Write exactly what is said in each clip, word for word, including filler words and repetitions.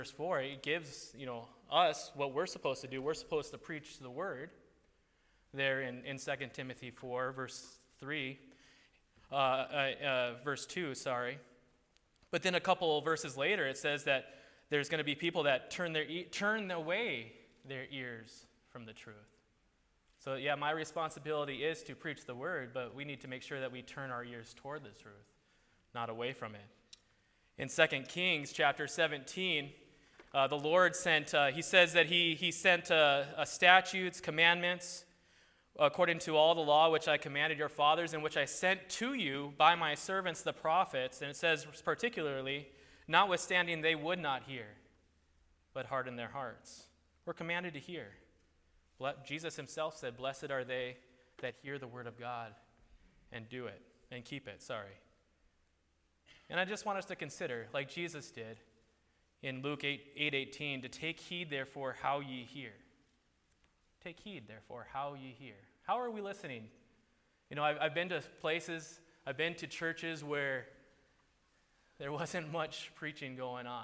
verse four, it gives, you know, us what we're supposed to do. We're supposed to preach the word there in, in Second Timothy four, verse three, uh, uh, uh, verse two, sorry. But then a couple of verses later, it says that there's going to be people that turn their e- turn away their ears from the truth. So yeah, my responsibility is to preach the word, but we need to make sure that we turn our ears toward the truth, not away from it. In Second Kings chapter seventeen, uh, the Lord sent, uh, he says that he, he sent uh, uh, statutes, commandments, according to all the law which I commanded your fathers, and which I sent to you by my servants the prophets. And it says particularly, notwithstanding they would not hear, but harden their hearts. We're commanded to hear. Jesus himself said, blessed are they that hear the word of God and do it, and keep it, sorry. And I just want us to consider, like Jesus did in Luke eight eighteen, to take heed, therefore, how ye hear. Take heed, therefore, how ye hear. How are we listening? You know, I've, I've been to places, I've been to churches where there wasn't much preaching going on.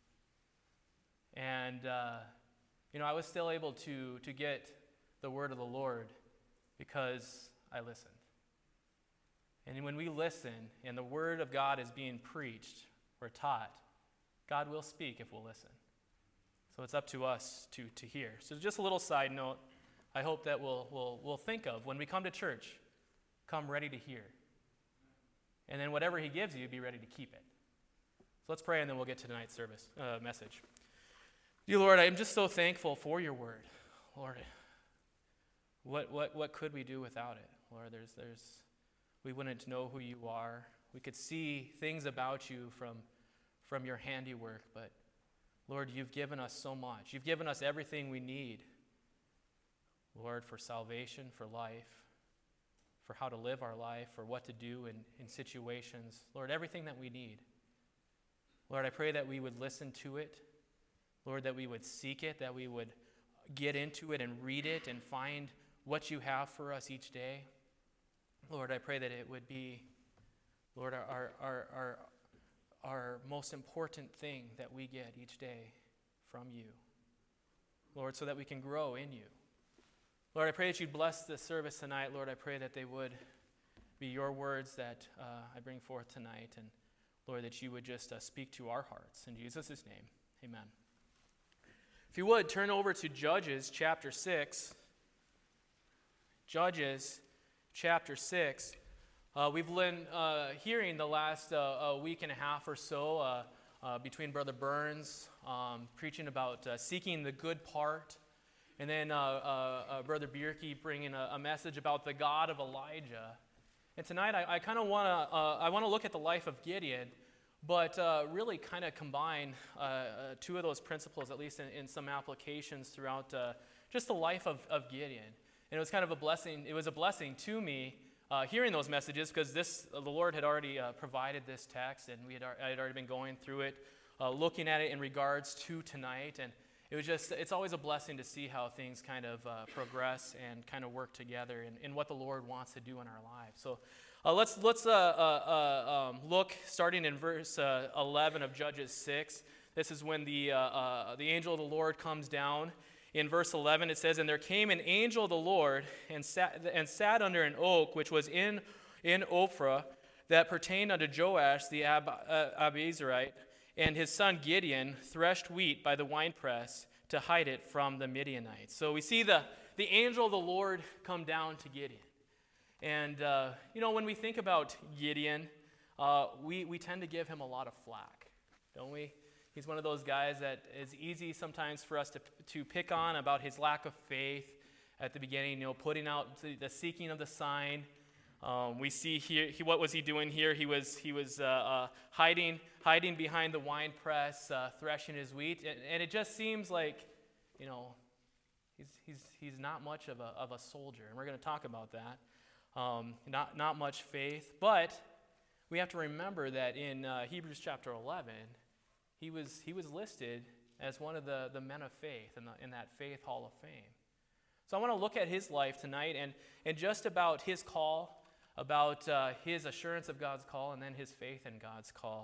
And, uh, you know, I was still able to, to get the word of the Lord because I listened. And when we listen and the word of God is being preached or taught, God will speak if we'll listen. So it's up to us to, to hear. So just a little side note, I hope that we'll, we'll, we'll think of when we come to church, come ready to hear. And then whatever he gives you, be ready to keep it. So let's pray and then we'll get to tonight's service uh, message. Dear Lord, I am just so thankful for your word. Lord, what what what could we do without it? Lord, there's there's we wouldn't know who you are. We could see things about you from from your handiwork, but Lord, you've given us so much. You've given us everything we need. Lord, for salvation, for life, for how to live our life, for what to do in, in situations. Lord, everything that we need. Lord, I pray that we would listen to it. Lord, that we would seek it, that we would get into it and read it and find what you have for us each day. Lord, I pray that it would be, Lord, our, our, our, our most important thing that we get each day from you. Lord, so that we can grow in you. Lord, I pray that you'd bless the service tonight. Lord, I pray that they would be your words that uh, I bring forth tonight. And Lord, that you would just uh, speak to our hearts. In Jesus' name, amen. If you would, turn over to Judges chapter six. Judges chapter six. Uh, we've been uh, hearing the last uh, week and a half or so uh, uh, between Brother Burns um, preaching about uh, seeking the good part, and then uh, uh, uh, Brother Bierke bringing a, a message about the God of Elijah. And tonight I, I kind of want to uh, I want to look at the life of Gideon, but uh, really kind of combine uh, uh, two of those principles, at least in, in some applications throughout uh, just the life of, of Gideon. And it was kind of a blessing. It was a blessing to me uh, hearing those messages, because this uh, the Lord had already uh, provided this text, and we had I had already been going through it, uh, looking at it in regards to tonight. And it was just it's always a blessing to see how things kind of uh, progress and kind of work together in, in what the Lord wants to do in our lives. So. Uh, let's let's uh, uh, uh, um, look, starting in verse uh, eleven of Judges six. This is when the uh, uh, the angel of the Lord comes down. In verse eleven, it says, "And there came an angel of the Lord and sat and sat under an oak which was in in Ophrah, that pertained unto Joash the Ab, uh, Abiezrite, and his son Gideon threshed wheat by the winepress to hide it from the Midianites." So we see the the angel of the Lord come down to Gideon. And, uh, you know, when we think about Gideon, uh, we, we tend to give him a lot of flack, don't we? He's one of those guys that is easy sometimes for us to, to pick on about his lack of faith at the beginning, you know, putting out the, the seeking of the sign. Um, we see here, he, what was he doing here? He was he was uh, uh, hiding hiding behind the wine press, uh, threshing his wheat. And, and it just seems like, you know, he's, he's, he's not much of a, of a soldier. And we're going to talk about that. Um, not not much faith, but we have to remember that in uh, Hebrews chapter eleven, he was he was listed as one of the, the men of faith in, the, in that Faith Hall of Fame. So I want to look at his life tonight and, and just about his call, about uh, his assurance of God's call, and then his faith in God's call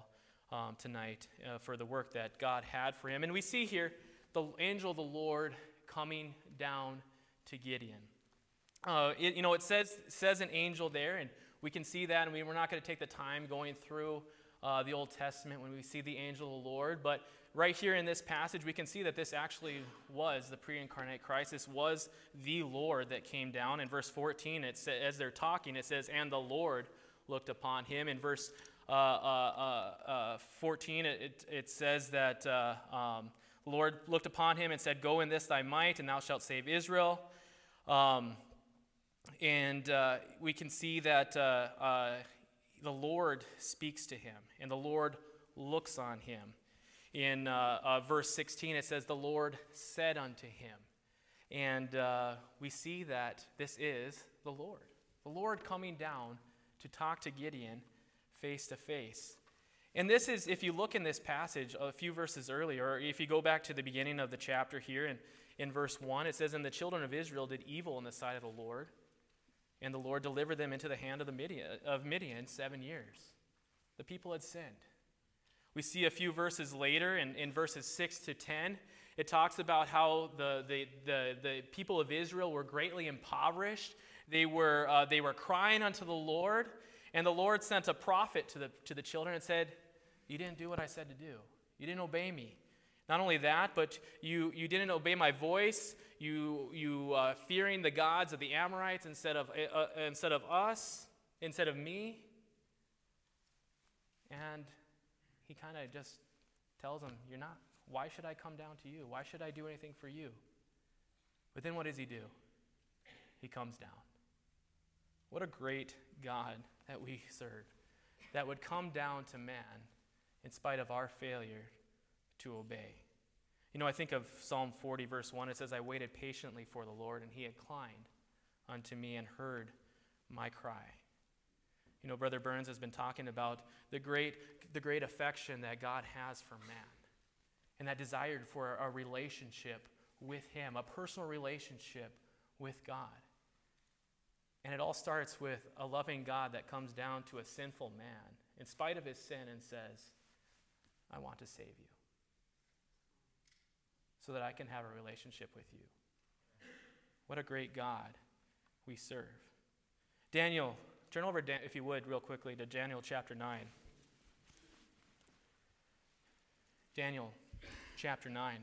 um, tonight uh, for the work that God had for him. And we see here the angel of the Lord coming down to Gideon. Uh, it, you know, it says says an angel there, and we can see that, and we, we're not going to take the time going through uh, the Old Testament when we see the angel of the Lord, but right here in this passage, we can see that this actually was the pre-incarnate Christ. This was the Lord that came down. In verse fourteen, it says, as they're talking, it says, "And the Lord looked upon him." In verse uh, uh, uh, fourteen, it, it says that uh, um, the Lord looked upon him and said, "Go in this thy might, and thou shalt save Israel." Um, and uh, we can see that uh, uh, the Lord speaks to him, and the Lord looks on him. In uh, uh, verse sixteen, it says, "The Lord said unto him." And uh, we see that this is the Lord. The Lord coming down to talk to Gideon face to face. And this is, if you look in this passage a few verses earlier, or if you go back to the beginning of the chapter here, in, in verse one, it says, "And the children of Israel did evil in the sight of the Lord, and the Lord delivered them into the hand of, the Midian, of Midian seven years." The people had sinned. We see a few verses later, in, in verses six to ten, it talks about how the, the, the, the people of Israel were greatly impoverished. They were, uh, they were crying unto the Lord, and the Lord sent a prophet to the, to the children and said, "You didn't do what I said to do. You didn't obey me. Not only that, but you, you didn't obey my voice. You, you uh, fearing the gods of the Amorites instead of, uh, instead of us, instead of me." And he kind of just tells them, "You're not. Why should I come down to you? Why should I do anything for you?" But then what does he do? He comes down. What a great God that we serve, that would come down to man in spite of our failure to obey. You know, I think of Psalm forty, verse one. It says, "I waited patiently for the Lord, and he inclined unto me and heard my cry." You know, Brother Burns has been talking about the great, the great affection that God has for man, and that desire for a relationship with him, a personal relationship with God. And it all starts with a loving God that comes down to a sinful man in spite of his sin and says, "I want to save you so that I can have a relationship with you." What a great God we serve. Daniel, turn over, if you would, real quickly to Daniel chapter nine. Daniel chapter nine.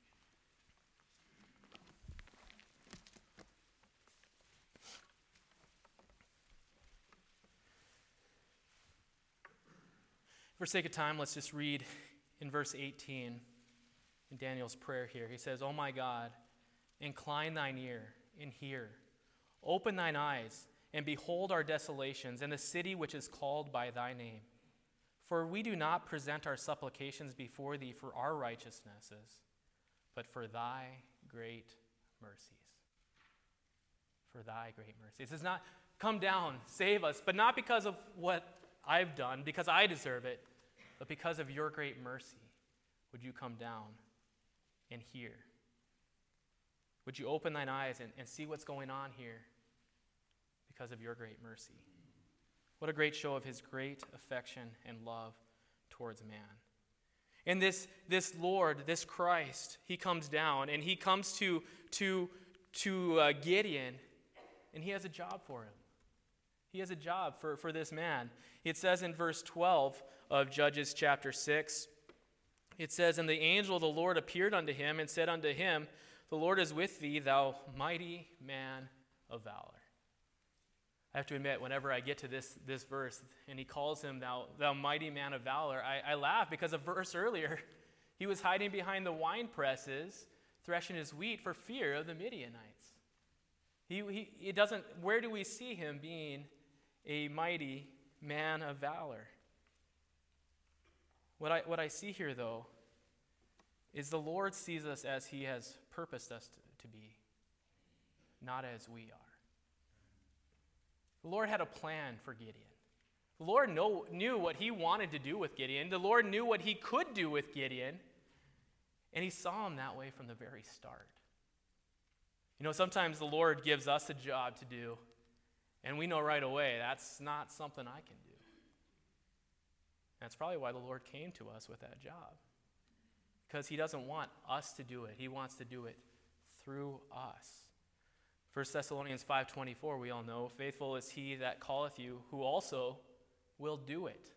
For sake of time, let's just read in verse eighteen in Daniel's prayer here. He says, "O my God, incline thine ear and hear. Open thine eyes and behold our desolations and the city which is called by thy name. For we do not present our supplications before thee for our righteousnesses, but for thy great mercies." For thy great mercies. It says not, "Come down, save us," but not because of what I've done, because I deserve it, but because of your great mercy. Would you come down and hear? Would you open thine eyes and, and see what's going on here because of your great mercy? What a great show of his great affection and love towards man. And this, this Lord, this Christ, he comes down and he comes to, to, to uh, Gideon, and he has a job for him. He has a job for, for this man. It says in verse twelve of Judges chapter six, it says, "And the angel of the Lord appeared unto him and said unto him, The Lord is with thee, thou mighty man of valor." I have to admit, whenever I get to this, this verse, and he calls him thou, thou mighty man of valor, I, I laugh because a verse earlier, he was hiding behind the wine presses, threshing his wheat for fear of the Midianites. He, he, it doesn't, where do we see him being a mighty man of valor? What I, what I see here, though, is the Lord sees us as he has purposed us to, to be, not as we are. The Lord had a plan for Gideon. The Lord know, knew what he wanted to do with Gideon. The Lord knew what he could do with Gideon, and he saw him that way from the very start. You know, sometimes the Lord gives us a job to do, and we know right away that's not something I can do. That's probably why the Lord came to us with that job. Because he doesn't want us to do it. He wants to do it through us. First Thessalonians five twenty-four, we all know, faithful is he that calleth you, who also will do it.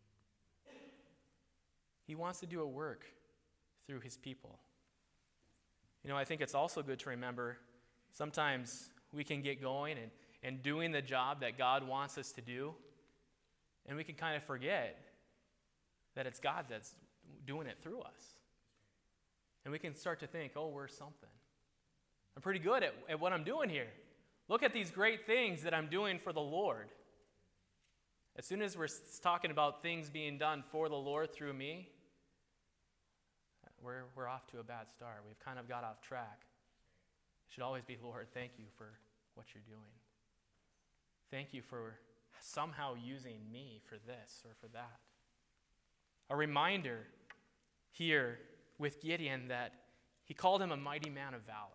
He wants to do a work through his people. You know, I think it's also good to remember sometimes we can get going and, and doing the job that God wants us to do, and we can kind of forget that it's God that's doing it through us. And we can start to think, oh, we're something. I'm pretty good at, at what I'm doing here. Look at these great things that I'm doing for the Lord. As soon as we're talking about things being done for the Lord through me, we're, we're off to a bad start. We've kind of got off track. It should always be, Lord, thank you for what you're doing. Thank you for somehow using me for this or for that. A reminder here with Gideon that he called him a mighty man of valor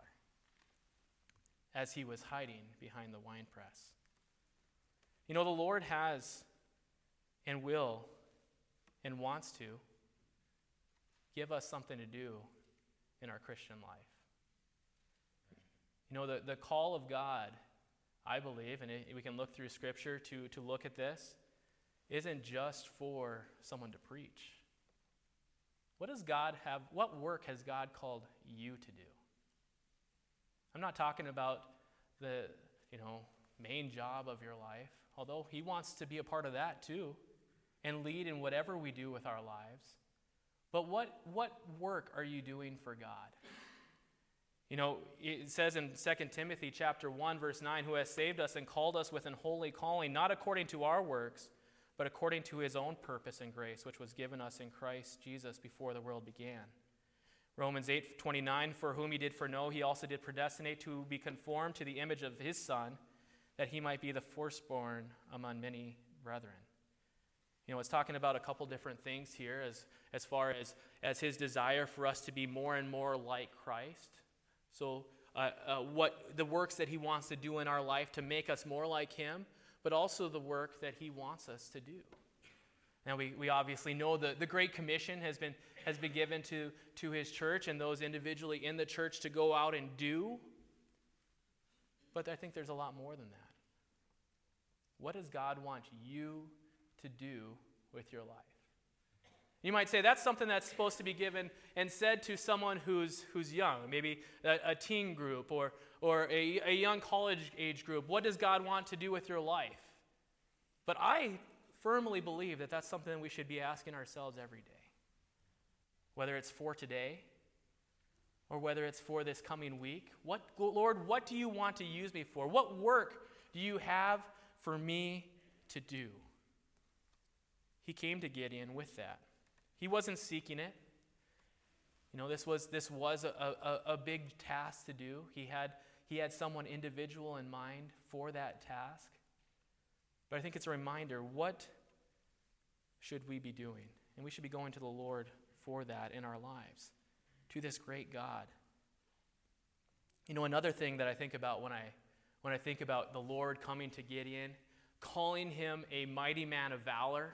as he was hiding behind the winepress. You know, the Lord has and will and wants to give us something to do in our Christian life. You know, the, the call of God, I believe, and it, we can look through Scripture to, to look at this, isn't just for someone to preach. What does God have, what work has God called you to do? I'm not talking about the, you know, main job of your life, although he wants to be a part of that too, and lead in whatever we do with our lives. But what, what work are you doing for God? You know, it says in Second Timothy chapter one, verse nine, who has saved us and called us with an holy calling, not according to our works, but according to his own purpose and grace, which was given us in Christ Jesus before the world began. Romans eight twenty-nine, for whom he did foreknow, he also did predestinate to be conformed to the image of his Son, that he might be the firstborn among many brethren. You know, it's talking about a couple different things here as, as far as, as his desire for us to be more and more like Christ. So uh, uh, what the works that he wants to do in our life to make us more like him, but also the work that he wants us to do. Now, we, we obviously know the, the Great Commission has been, has been given to, to his church and those individually in the church to go out and do. But I think there's a lot more than that. What does God want you to do with your life? You might say that's something that's supposed to be given and said to someone who's, who's young, maybe a, a teen group or, or a, a young college age group. What does God want to do with your life? But I firmly believe that that's something we should be asking ourselves every day. Whether it's for today or whether it's for this coming week. What, Lord, what do you want to use me for? What work do you have for me to do? He came to Gideon with that. He wasn't seeking it. You know, this was this was a, a, a big task to do. He had he had someone individual in mind for that task. But I think it's a reminder, what should we be doing? And we should be going to the Lord for that in our lives, to this great God. You know, another thing that I think about when I when I think about the Lord coming to Gideon, calling him a mighty man of valor,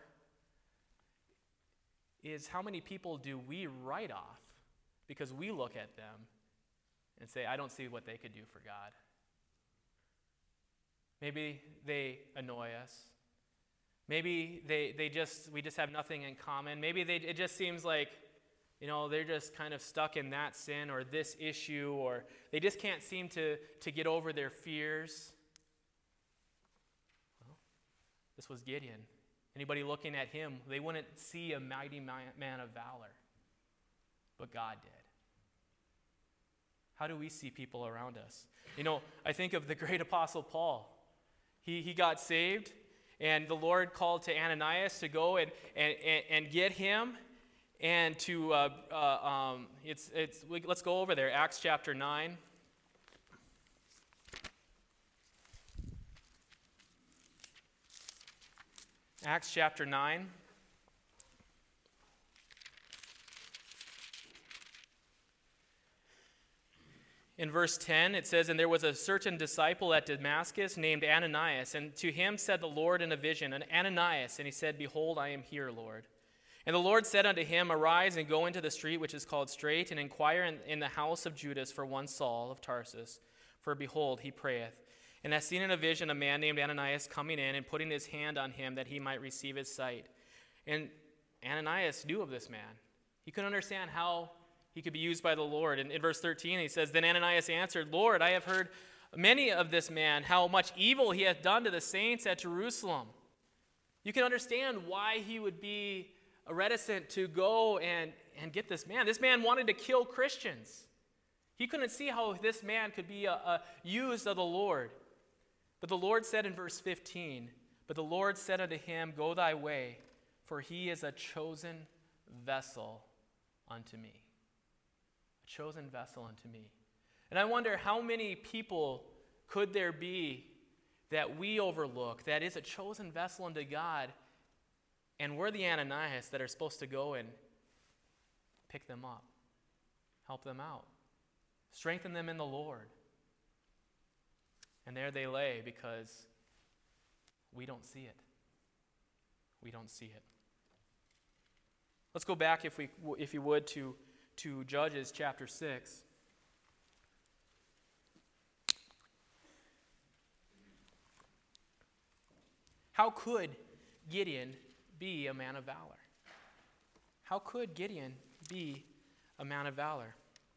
is how many people do we write off because we look at them and say, I don't see what they could do for God. Maybe they annoy us. Maybe they, they just we just have nothing in common. Maybe they, it just seems like, you know, they're just kind of stuck in that sin or this issue, or they just can't seem to, to get over their fears. Well, this was Gideon. Anybody looking at him, they wouldn't see a mighty man of valor. But God did. How do we see people around us? You know, I think of the great apostle Paul. He, he got saved, and the Lord called to Ananias to go and, and, and, and get him. And to, uh, uh, um, it's, it's, let's go over there, Acts chapter nine. Acts chapter nine. In verse ten, it says, and there was a certain disciple at Damascus named Ananias, and to him said the Lord in a vision, Ananias, and he said, behold, I am here, Lord. And the Lord said unto him, Arise and go into the street which is called Straight, and inquire in, in the house of Judas for one Saul of Tarsus. For behold, he prayeth, and hath seen in a vision a man named Ananias coming in and putting his hand on him that he might receive his sight. And Ananias knew of this man. He couldn't understand how he could be used by the Lord. And in verse thirteen, he says, Then Ananias answered, Lord, I have heard many of this man, how much evil he hath done to the saints at Jerusalem. You can understand why he would be reticent to go and, and get this man. This man wanted to kill Christians. He couldn't see how this man could be a, a used of the Lord. But the Lord said in verse fifteen, But the Lord said unto him, Go thy way, for he is a chosen vessel unto me. A chosen vessel unto me. And I wonder how many people could there be that we overlook that is a chosen vessel unto God, and we're the Ananias that are supposed to go and pick them up, help them out, strengthen them in the Lord. And there they lay because we don't see it. We don't see it. Let's go back, if we, if you would, to, to Judges chapter six. How could Gideon be a man of valor? How could Gideon be a man of valor?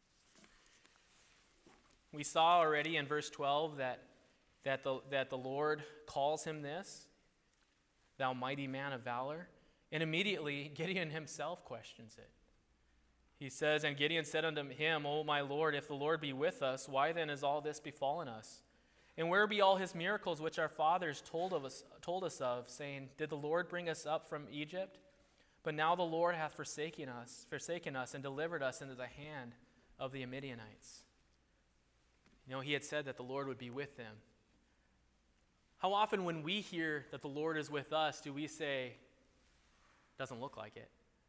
We saw already in verse twelve that, that, the, that the Lord calls him this, thou mighty man of valor. And immediately Gideon himself questions it. He says, And Gideon said unto him, O my Lord, if the Lord be with us, why then is all this befallen us? And where be all his miracles which our fathers told of us told us of, saying, Did the Lord bring us up from Egypt? But now the Lord hath forsaken us, forsaken us, and delivered us into the hand of the Midianites. You know, he had said that the Lord would be with them. How often when we hear that the Lord is with us, do we say, doesn't look like it?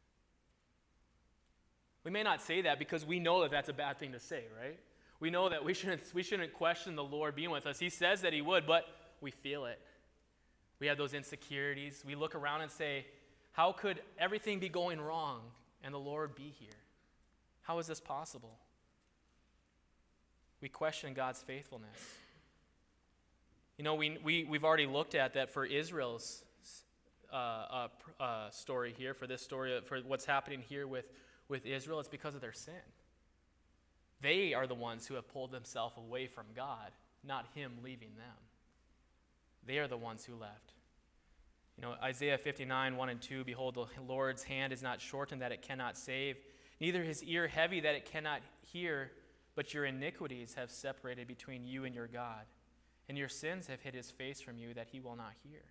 We may not say that because we know that that's a bad thing to say, right? We know that we shouldn't, we shouldn't question the Lord being with us. He says that he would, but we feel it. We have those insecurities. We look around and say, how could everything be going wrong and the Lord be here? How is this possible? We question God's faithfulness. You know, we, we, we've already looked at that for Israel's uh, uh, uh, story here, for this story, for what's happening here with, with Israel. It's because of their sin. They are the ones who have pulled themselves away from God, not him leaving them. They are the ones who left. You know, Isaiah fifty-nine, one and two, Behold, the Lord's hand is not shortened that it cannot save, neither his ear heavy that it cannot hear, but your iniquities have separated between you and your God, and your sins have hid his face from you that he will not hear.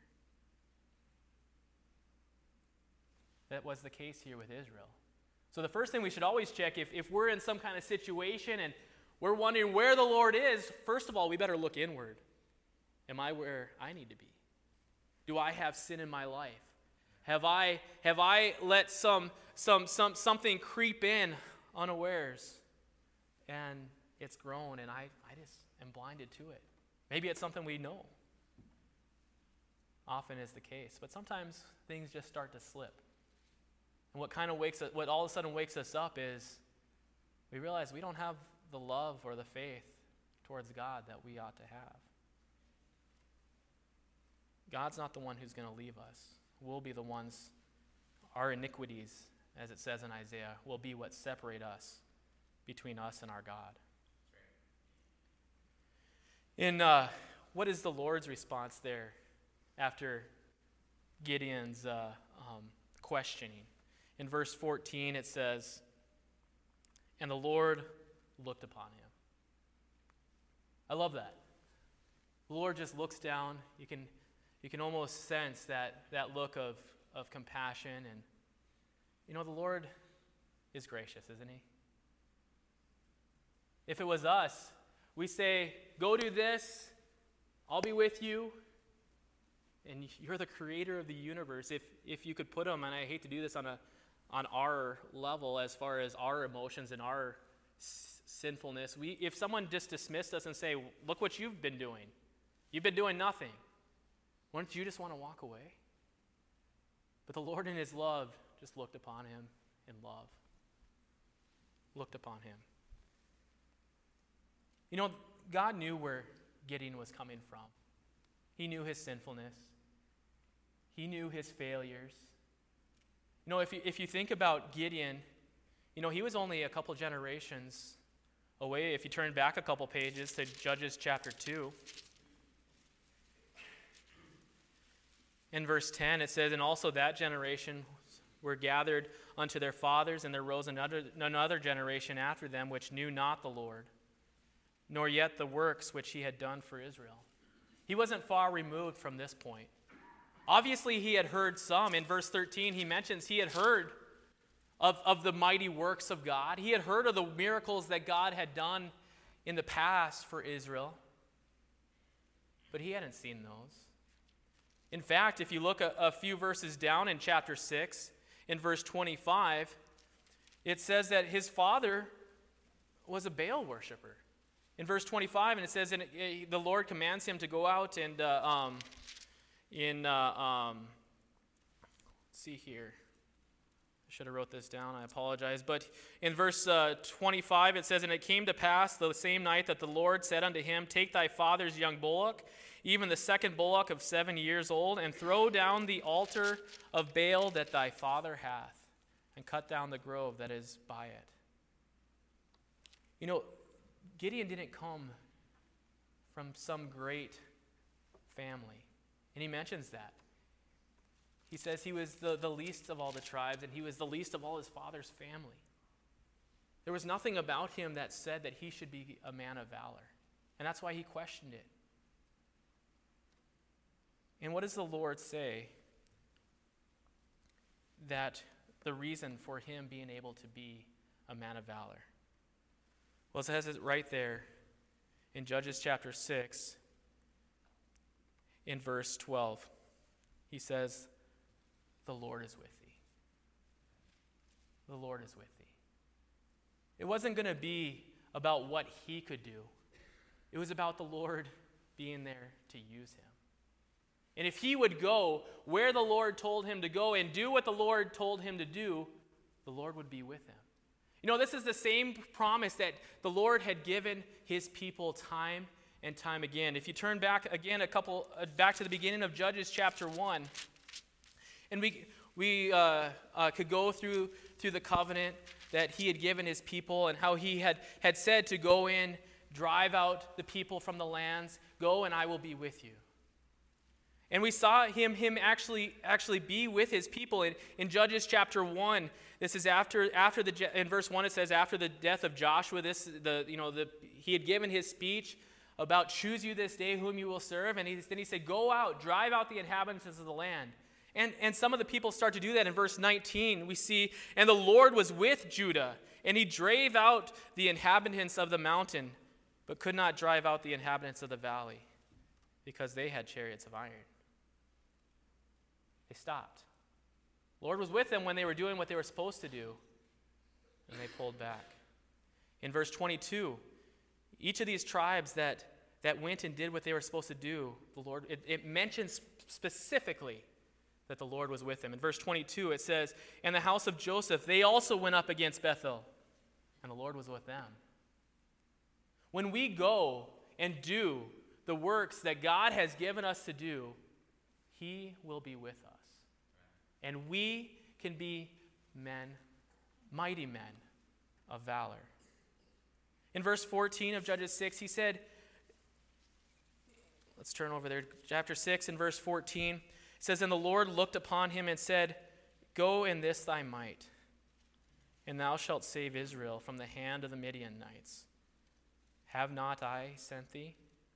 That was the case here with Israel. So the first thing we should always check, if, if we're in some kind of situation and we're wondering where the Lord is, first of all, we better look inward. Am I where I need to be? Do I have sin in my life? Have I have I let some some some something creep in unawares and it's grown and I, I just am blinded to it? Maybe it's something we know. Often is the case. But sometimes things just start to slip. And what kind of wakes us, what all of a sudden wakes us up is we realize we don't have the love or the faith towards God that we ought to have. God's not the one who's going to leave us. We'll be the ones, our iniquities, as it says in Isaiah, will be what separate us between us and our God. In uh, what is the Lord's response there after Gideon's uh, um, questioning? In verse fourteen, it says, And the Lord looked upon him. I love that. The Lord just looks down. You can, you can almost sense that, that look of, of compassion. And, you know, the Lord is gracious, isn't he? If it was us, we say, go do this, I'll be with you. And you're the creator of the universe. If, if you could put them, and I hate to do this on a on our level as far as our emotions and our s- sinfulness. We, if someone just dismissed us and say, look what you've been doing. You've been doing nothing. Wouldn't you just want to walk away? But the Lord in his love just looked upon him in love. Looked upon him. You know, God knew where Gideon was coming from. He knew his sinfulness. He knew his failures. You know, if you, if you think about Gideon, you know, he was only a couple generations away. If you turn back a couple pages to Judges chapter two. In verse ten, it says, "And also that generation were gathered unto their fathers, and there rose another, another generation after them, which knew not the Lord, nor yet the works which he had done for Israel." He wasn't far removed from this point. Obviously, he had heard some. In verse thirteen, he mentions he had heard of, of the mighty works of God. He had heard of the miracles that God had done in the past for Israel. But he hadn't seen those. In fact, if you look a, a few verses down in chapter six, in verse twenty-five, it says that his father was a Baal worshiper. In verse twenty-five, and it says, and it, the Lord commands him to go out and, uh, um, in, uh, um, let's see here. I should have wrote this down, I apologize. But in verse uh, twenty-five, it says, "And it came to pass the same night that the Lord said unto him, Take thy father's young bullock, even the second bullock of seven years old, and throw down the altar of Baal that thy father hath, and cut down the grove that is by it." You know, Gideon didn't come from some great family. And he mentions that. He says he was the, the least of all the tribes, and he was the least of all his father's family. There was nothing about him that said that he should be a man of valor. And that's why he questioned it. And what does the Lord say that the reason for him being able to be a man of valor? Well, it says it right there in Judges chapter six, in verse twelve. He says, "The Lord is with thee." The Lord is with thee. It wasn't going to be about what he could do. It was about the Lord being there to use him. And if he would go where the Lord told him to go and do what the Lord told him to do, the Lord would be with him. You know, this is the same promise that the Lord had given his people time and time again. If you turn back again a couple, uh, back to the beginning of Judges chapter one, and we we uh, uh, could go through through the covenant that he had given his people and how he had, had said to go in, drive out the people from the lands, go and I will be with you. And we saw him him actually actually be with his people in, in Judges chapter one. This is after after the in verse one it says after the death of Joshua. This the you know the he had given his speech about choose you this day whom you will serve, and he, then he said go out, drive out the inhabitants of the land. And and some of the people start to do that. In verse nineteen we see, and the Lord was with Judah, and he drave out the inhabitants of the mountain, but could not drive out the inhabitants of the valley, because they had chariots of iron. They stopped. Lord was with them when they were doing what they were supposed to do, and they pulled back. In verse twenty-two, each of these tribes that, that went and did what they were supposed to do, the Lord, it, it mentions specifically that the Lord was with them. In verse twenty-two, it says, "And the house of Joseph, they also went up against Bethel, and the Lord was with them." When we go and do the works that God has given us to do, he will be with us. And we can be men, mighty men of valor. In verse fourteen of Judges six, he said, let's turn over there, chapter six and verse fourteen. It says, "And the Lord looked upon him and said, Go in this thy might, and thou shalt save Israel from the hand of the Midianites. Have not I sent thee?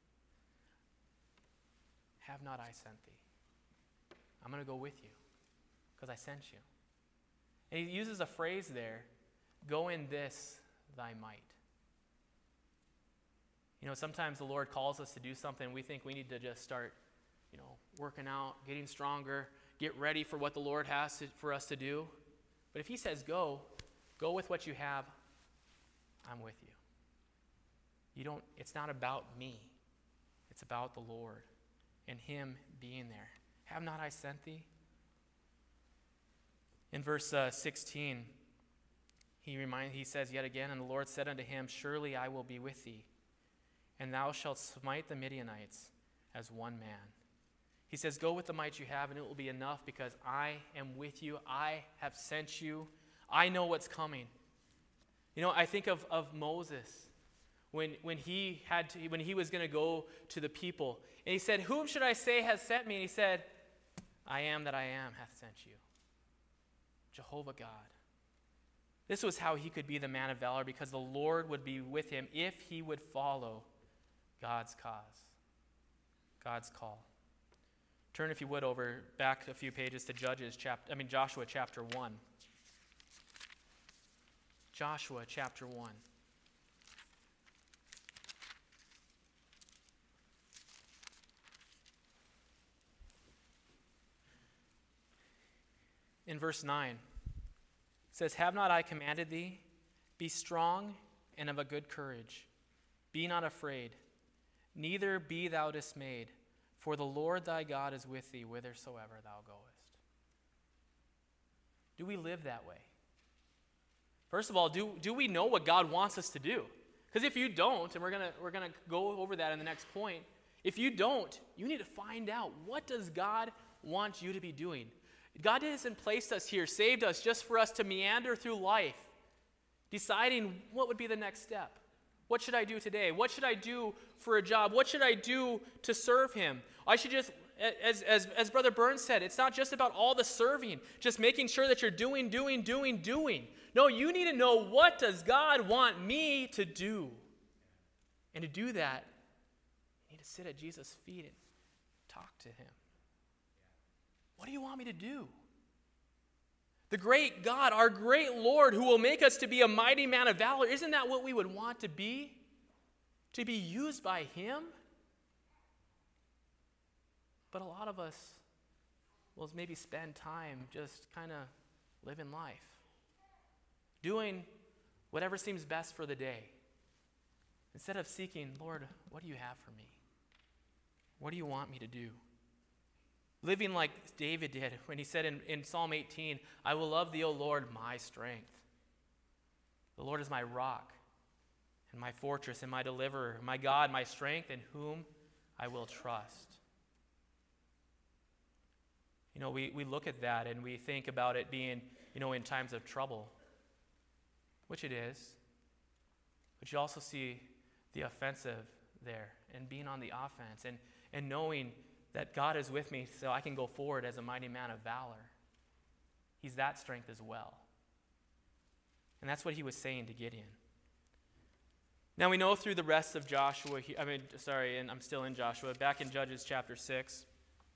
Have not I sent thee?" I'm going to go with you because I sent you. And he uses a phrase there, go in this thy might. You know, sometimes the Lord calls us to do something. We think we need to just start, you know, working out, getting stronger, get ready for what the Lord has to, for us to do. But if he says go, go with what you have, I'm with you. You don't, it's not about me. It's about the Lord and him being there. Have not I sent thee? In verse uh, sixteen, he remind, he says yet again, and the Lord said unto him, surely I will be with thee, and thou shalt smite the Midianites as one man. He says, go with the might you have, and it will be enough, because I am with you. I have sent you. I know what's coming. You know, I think of, of Moses when, when he had to, when he was going to go to the people. And he said, whom should I say has sent me? And he said, I am that I am hath sent you. Jehovah God. This was how he could be the man of valor, because the Lord would be with him if he would follow God's cause, God's call. Turn, if you would, over back a few pages to Judges chapter, I mean Joshua chapter one. Joshua chapter one. In verse nine, it says, have not I commanded thee? Be strong and of a good courage. Be not afraid, neither be thou dismayed, for the Lord thy God is with thee whithersoever thou goest. Do we live that way? First of all, do, do we know what God wants us to do? Because if you don't, and we're gonna we're gonna go over that in the next point, if you don't, you need to find out, what does God want you to be doing? God hasn't placed us here, saved us just for us to meander through life, deciding what would be the next step. What should I do today? What should I do for a job? What should I do to serve him? I should just, as, as, as Brother Burns said, it's not just about all the serving, just making sure that you're doing, doing, doing, doing. No, you need to know, what does God want me to do? And to do that, you need to sit at Jesus' feet and talk to him. What do you want me to do? The great God, our great Lord, who will make us to be a mighty man of valor, isn't that what we would want to be? To be used by him? But a lot of us will maybe spend time just kind of living life, doing whatever seems best for the day, instead of seeking, Lord, what do you have for me? What do you want me to do? Living like David did when he said in, in Psalm eighteen, I will love thee, O Lord, my strength. The Lord is my rock and my fortress and my deliverer, my God, my strength, in whom I will trust. You know, we, we look at that and we think about it being, you know, in times of trouble, which it is. But you also see the offensive there and being on the offense and, and knowing that God is with me so I can go forward as a mighty man of valor. He's that strength as well. And that's what he was saying to Gideon. Now we know through the rest of Joshua, I mean, sorry, and I'm still in Joshua, back in Judges chapter six.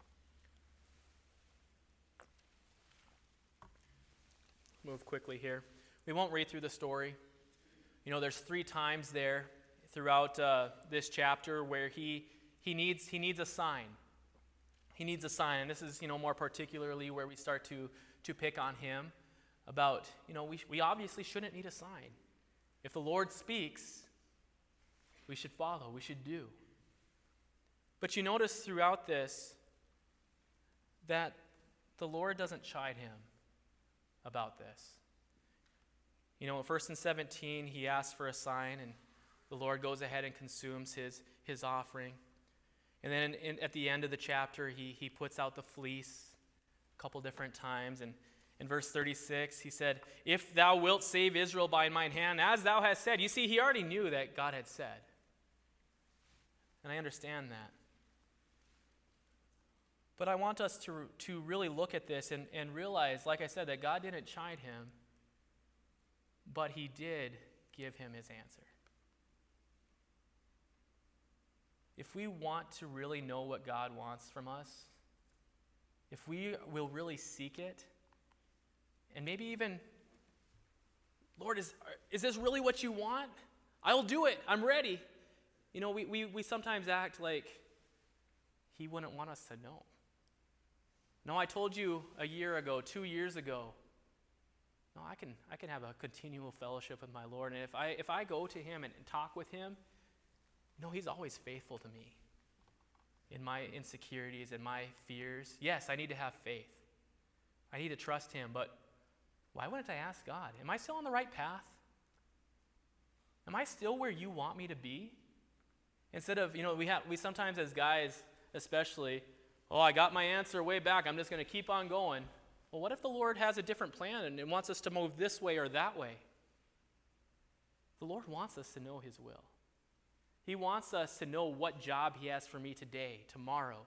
Move quickly here. We won't read through the story. You know, there's three times there throughout uh, this chapter where he he needs he needs a sign. He needs a sign, and this is, you know, more particularly where we start to, to pick on him about, you know, we, we obviously shouldn't need a sign. If the Lord speaks, we should follow, we should do. But you notice throughout this that the Lord doesn't chide him about this. You know, first in seventeen, he asks for a sign, and the Lord goes ahead and consumes his, his offering. And then in, at the end of the chapter, he, he puts out the fleece a couple different times. And in verse thirty-six, he said, if thou wilt save Israel by mine hand, as thou hast said. You see, he already knew that God had said. And I understand that. But I want us to, to really look at this and, and realize, like I said, that God didn't chide him, but he did give him his answer. If we want to really know what God wants from us, if we will really seek it, and maybe even, Lord, is, is this really what you want? I'll do it. I'm ready. You know, we, we, we sometimes act like he wouldn't want us to know. No, I told you a year ago, two years ago, no, I can I can have a continual fellowship with my Lord. And if I if I go to him and, and talk with him, no, he's always faithful to me in my insecurities and my fears. Yes, I need to have faith. I need to trust him, but why wouldn't I ask God? Am I still on the right path? Am I still where you want me to be? Instead of, you know, we have we sometimes as guys especially, oh, I got my answer way back, I'm just going to keep on going. Well, what if the Lord has a different plan and, and wants us to move this way or that way? The Lord wants us to know his will. He wants us to know what job he has for me today, tomorrow.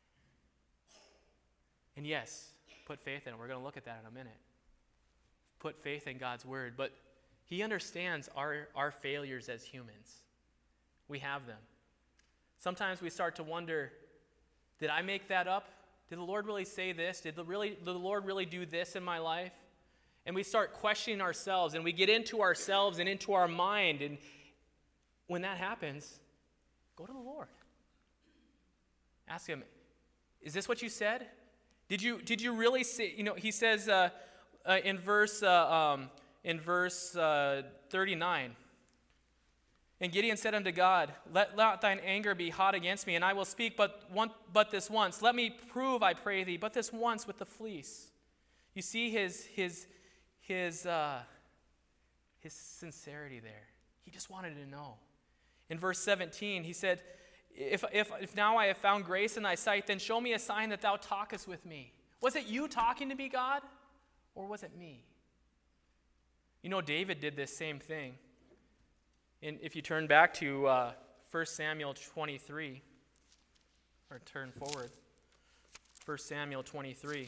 And yes, put faith in it. We're going to look at that in a minute. Put faith in God's word. But he understands our, our failures as humans. We have them. Sometimes we start to wonder, did I make that up? Did the Lord really say this? Did the, really, did the Lord really do this in my life? And we start questioning ourselves, and we get into ourselves and into our mind. And when that happens, go to the Lord. Ask him, is this what you said? Did you did you really say, you know, he says uh, uh, in verse uh, um, in verse uh, thirty-nine, and Gideon said unto God, let not thine anger be hot against me, and I will speak but one, but this once. Let me prove, I pray thee, but this once with the fleece. You see his his his uh, his sincerity there. He just wanted to know. In verse seventeen, he said, If, if, if now I have found grace in thy sight, then show me a sign that thou talkest with me. Was it you talking to me, God? Or was it me? You know, David did this same thing. And if you turn back to uh, First Samuel twenty-three, or turn forward, First Samuel twenty-three.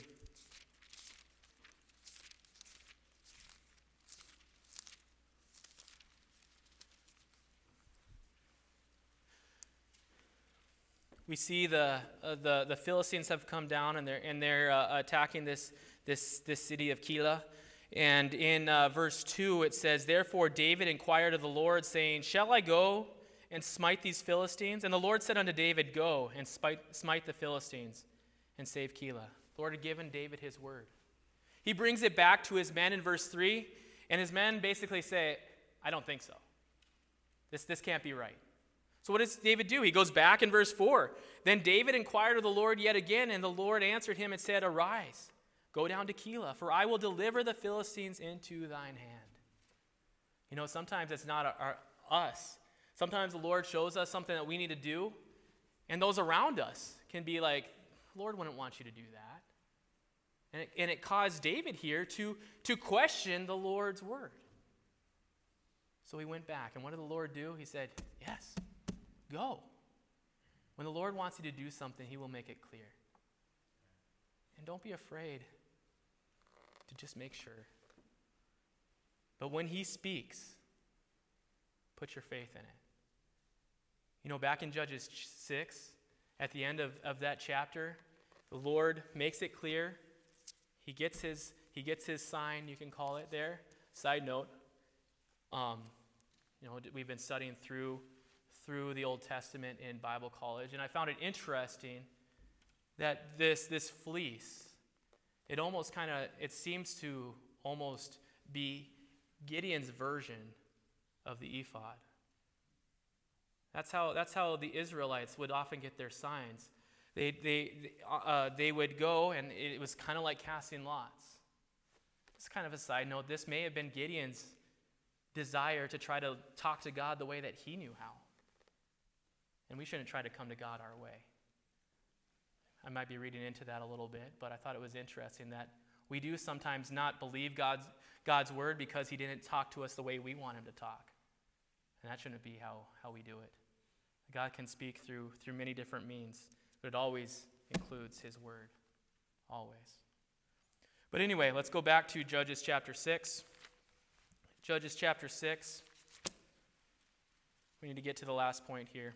We see the uh, the the Philistines have come down and they're and they're uh, attacking this this this city of Keilah. And in uh, verse two it says, "Therefore David inquired of the Lord, saying, Shall I go and smite these Philistines? And the Lord said unto David, Go and smite, smite the Philistines and save Keilah." The Lord had given David his word. He brings it back to his men in verse three, and his men basically say, "I don't think so. This this can't be right." So what does David do? He goes back in verse four. "Then David inquired of the Lord yet again, and the Lord answered him and said, Arise, go down to Keilah, for I will deliver the Philistines into thine hand." You know, sometimes it's not our, our, us. Sometimes the Lord shows us something that we need to do, and those around us can be like, "The Lord wouldn't want you to do that." And it, and it caused David here to, to question the Lord's word. So he went back, and what did the Lord do? He said, "Yes. Go." When the Lord wants you to do something, he will make it clear. And don't be afraid to just make sure. But when he speaks, put your faith in it. You know, back in Judges six, at the end of, of that chapter, the Lord makes it clear. He gets his he gets his sign, you can call it there. Side note, um, you know, we've been studying through through the Old Testament in Bible college, and I found it interesting that this this fleece, it almost kind of, it seems to almost be Gideon's version of the ephod. That's how that's how the Israelites would often get their signs. They they uh, they would go, and it was kind of like casting lots. It's kind of a side note. This may have been Gideon's desire to try to talk to God the way that he knew how. And we shouldn't try to come to God our way. I might be reading into that a little bit, but I thought it was interesting that we do sometimes not believe God's, God's word because he didn't talk to us the way we want him to talk. And that shouldn't be how, how we do it. God can speak through, through many different means, but it always includes his word. Always. But anyway, let's go back to Judges chapter six. Judges chapter six. We need to get to the last point here.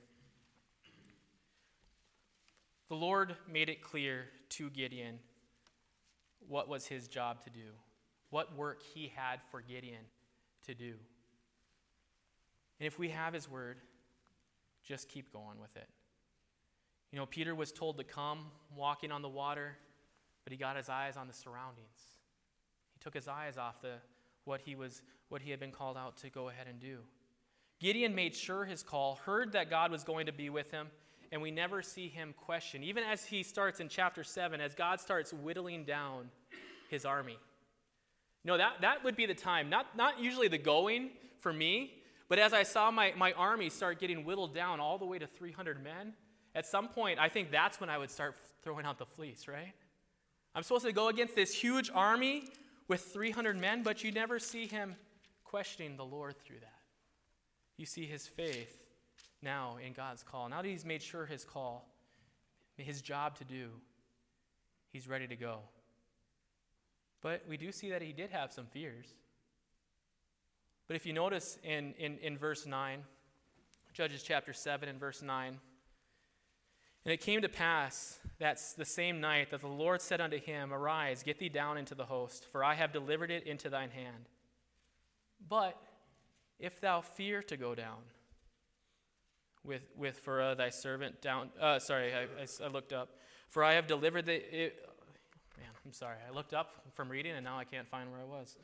The Lord made it clear to Gideon what was his job to do, what work he had for Gideon to do. And if we have his word, just keep going with it. You know, Peter was told to come walking on the water, but he got his eyes on the surroundings. He took his eyes off the what he was what he had been called out to go ahead and do. Gideon made sure his call, heard that God was going to be with him, and we never see him question. Even as he starts in chapter seven, as God starts whittling down his army. You know, that, that would be the time. Not, not usually the going for me, but as I saw my, my army start getting whittled down all the way to three hundred men, at some point, I think that's when I would start throwing out the fleece, right? I'm supposed to go against this huge army with three hundred men, but you never see him questioning the Lord through that. You see his faith now in God's call. Now that he's made sure his call, his job to do, he's ready to go. But we do see that he did have some fears. But if you notice in, in, in verse nine, Judges chapter seven and verse nine, and it came to pass that the same night that the Lord said unto him, Arise, get thee down into the host, for I have delivered it into thine hand. But if thou fear to go down with with for uh, thy servant down, uh, sorry, I, I, I looked up, for I have delivered the, it, man, I'm sorry, I looked up from reading and now I can't find where I was.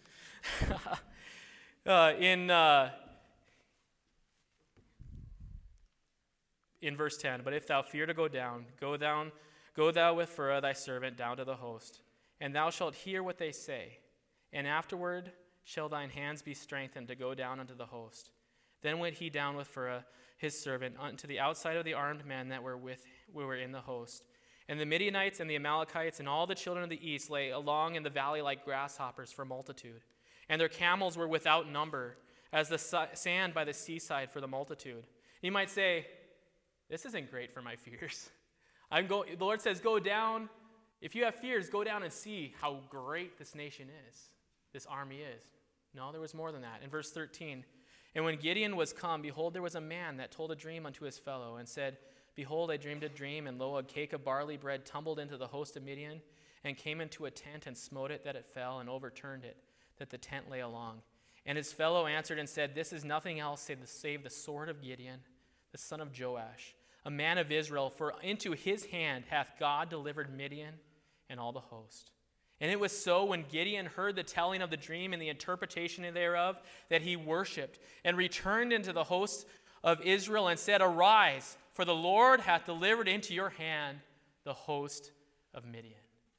uh, in uh, in verse ten, but if thou fear to go down, go down, go thou with Phurah thy servant down to the host, and thou shalt hear what they say, and afterward shall thine hands be strengthened to go down unto the host. Then went he down with Phurah his servant unto the outside of the armed men that were with who were in the host. And the Midianites and the Amalekites and all the children of the east lay along in the valley like grasshoppers for multitude. And their camels were without number, as the sand by the seaside for the multitude. You might say, this isn't great for my fears. I'm go- the Lord says, go down. If you have fears, go down and see how great this nation is, this army is. No, there was more than that. In verse thirteen, and when Gideon was come, behold, there was a man that told a dream unto his fellow, and said, Behold, I dreamed a dream, and lo, a cake of barley bread tumbled into the host of Midian, and came into a tent, and smote it that it fell, and overturned it, that the tent lay along. And his fellow answered and said, This is nothing else save the, save the sword of Gideon, the son of Joash, a man of Israel, for into his hand hath God delivered Midian and all the host. And it was so, when Gideon heard the telling of the dream and the interpretation thereof, that he worshipped, and returned into the host of Israel, and said, Arise, for the Lord hath delivered into your hand the host of Midian.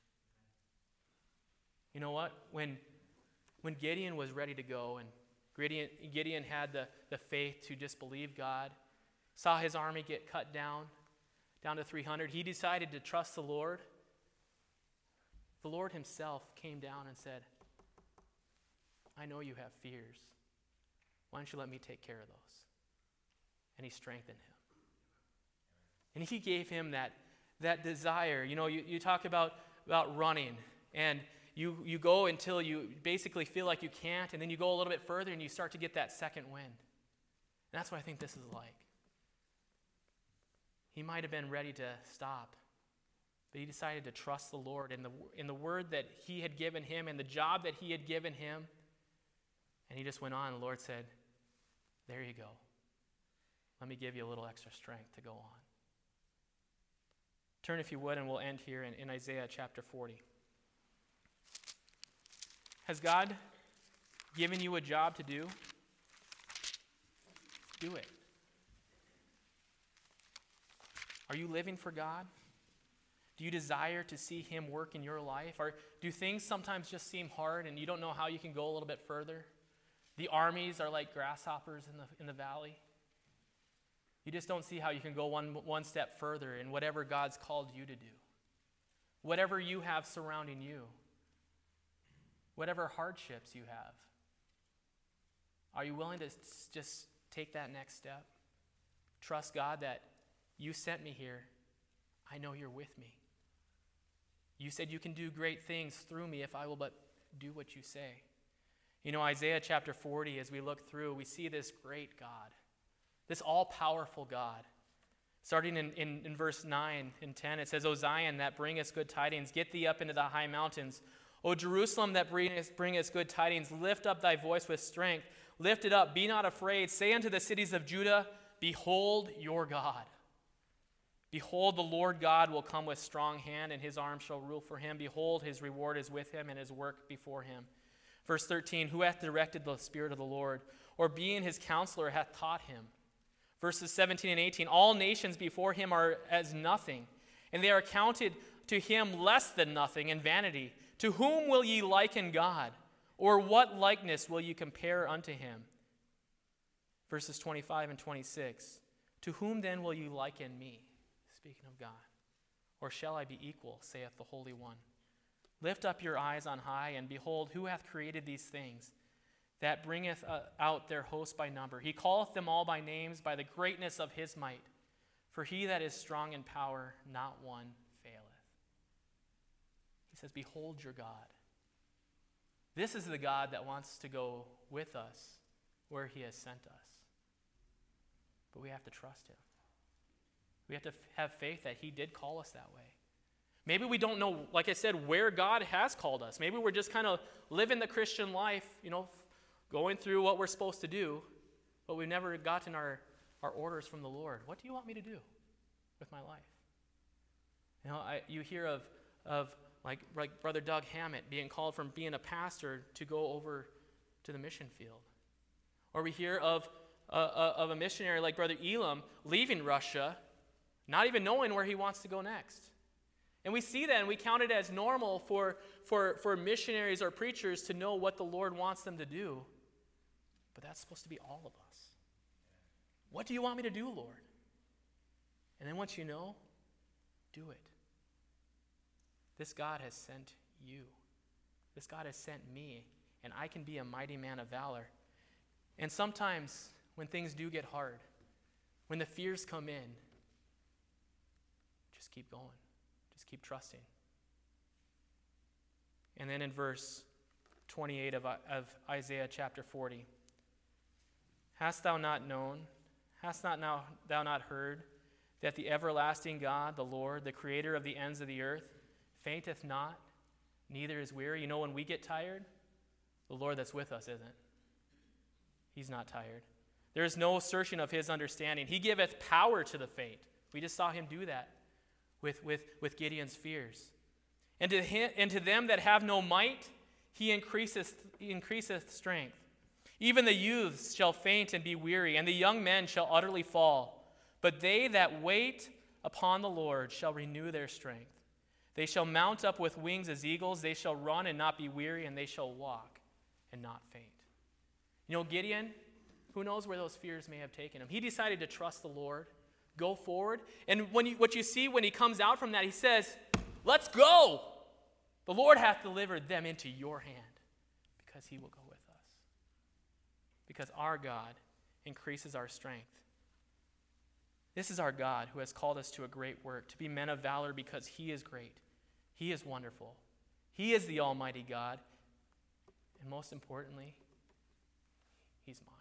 You know what? When, when Gideon was ready to go, and Gideon, Gideon had the, the faith to just believe God, saw his army get cut down, down to three hundred, he decided to trust the Lord. The Lord himself came down and said, I know you have fears. Why don't you let me take care of those? And he strengthened him. And he gave him that, that desire. You know, you, you talk about, about running, and you, you go until you basically feel like you can't, and then you go a little bit further and you start to get that second wind. And that's what I think this is like. He might have been ready to stop, but he decided to trust the Lord in the, in the word that he had given him and the job that he had given him. And he just went on, and the Lord said, there you go. Let me give you a little extra strength to go on. Turn, if you would, and we'll end here in, in Isaiah chapter forty. Has God given you a job to do? Do it. Are you living for God? Do you desire to see him work in your life? Or do things sometimes just seem hard and you don't know how you can go a little bit further? The armies are like grasshoppers in the, in the valley. You just don't see how you can go one, one step further in whatever God's called you to do. Whatever you have surrounding you. Whatever hardships you have. Are you willing to just take that next step? Trust God that you sent me here. I know you're with me. You said you can do great things through me if I will but do what you say. You know, Isaiah chapter forty, as we look through, we see this great God, this all-powerful God. Starting in, in, in verse nine and ten, it says, O Zion, that bringest good tidings, get thee up into the high mountains. O Jerusalem, that bringest, bringest good tidings, lift up thy voice with strength. Lift it up, be not afraid. Say unto the cities of Judah, Behold your God. Behold, the Lord God will come with strong hand, and his arm shall rule for him. Behold, his reward is with him, and his work before him. Verse thirteen, Who hath directed the Spirit of the Lord? Or being his counselor hath taught him? Verses seventeen and eighteen, All nations before him are as nothing, and they are counted to him less than nothing in vanity. To whom will ye liken God? Or what likeness will you compare unto him? Verses twenty-five and twenty-six. To whom then will you liken me? Speaking of God. Or shall I be equal, saith the Holy One? Lift up your eyes on high, and behold, who hath created these things, that bringeth uh, out their host by number? He calleth them all by names, by the greatness of his might. For he that is strong in power, not one faileth. He says, behold your God. This is the God that wants to go with us where he has sent us. But we have to trust him. We have to f- have faith that he did call us that way. Maybe we don't know, like I said, where God has called us. Maybe we're just kind of living the Christian life, you know, going through what we're supposed to do, but we've never gotten our, our orders from the Lord. What do you want me to do with my life? You know, I, you hear of, of like, like Brother Doug Hammett being called from being a pastor to go over to the mission field. Or we hear of, uh, uh, of a missionary like Brother Elam leaving Russia, not even knowing where he wants to go next. And we see that and we count it as normal for, for, for missionaries or preachers to know what the Lord wants them to do. But that's supposed to be all of us. What do you want me to do, Lord? And then once you know, do it. This God has sent you. This God has sent me, and I can be a mighty man of valor. And sometimes when things do get hard, when the fears come in, just keep going. Just keep trusting. And then in verse twenty-eight of, of Isaiah chapter forty, hast thou not known, hast not now thou not heard, that the everlasting God, the Lord, the creator of the ends of the earth, fainteth not, neither is weary. You know, when we get tired, the Lord that's with us isn't. He's not tired. There is no searching of his understanding. He giveth power to the faint. We just saw him do that with, with, with Gideon's fears. And to, him, and to them that have no might, he increaseth, he increaseth strength. Even the youths shall faint and be weary, and the young men shall utterly fall. But they that wait upon the Lord shall renew their strength. They shall mount up with wings as eagles. They shall run and not be weary, and they shall walk and not faint. You know, Gideon, who knows where those fears may have taken him? He decided to trust the Lord, go forward. And when you, what you see when he comes out from that, he says, let's go. The Lord hath delivered them into your hand, because he will go with us. Because our God increases our strength. This is our God who has called us to a great work, to be men of valor, because he is great. He is wonderful. He is the Almighty God. And most importantly, he's mine.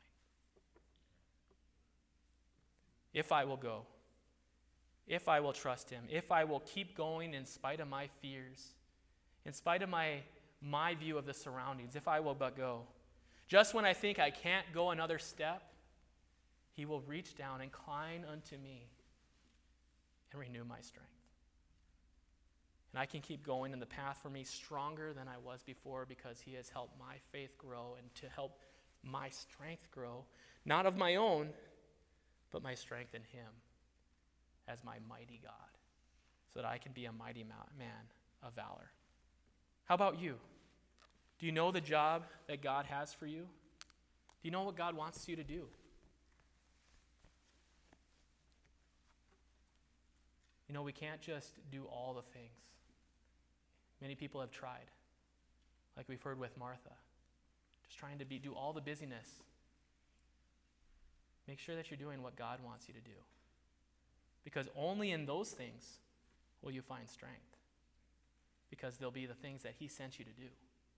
If I will go, if I will trust him, if I will keep going in spite of my fears, in spite of my, my view of the surroundings, if I will but go, just when I think I can't go another step, he will reach down, incline unto me, and renew my strength. And I can keep going in the path for me stronger than I was before, because he has helped my faith grow and to help my strength grow, not of my own, but my strength in him as my mighty God, so that I can be a mighty man of valor. How about you? Do you know the job that God has for you? Do you know what God wants you to do? You know, we can't just do all the things. Many people have tried, like we've heard with Martha, just trying to be, do all the busyness. Make sure that you're doing what God wants you to do, because only in those things will you find strength, because they'll be the things that he sent you to do.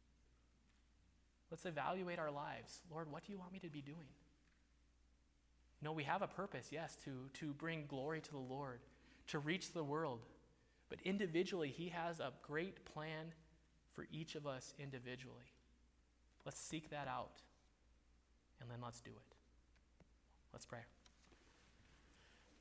Let's evaluate our lives. Lord, what do you want me to be doing? You know, we have a purpose, yes, to, to bring glory to the Lord, to reach the world. But individually, he has a great plan for each of us individually. Let's seek that out, and then let's do it. Let's pray.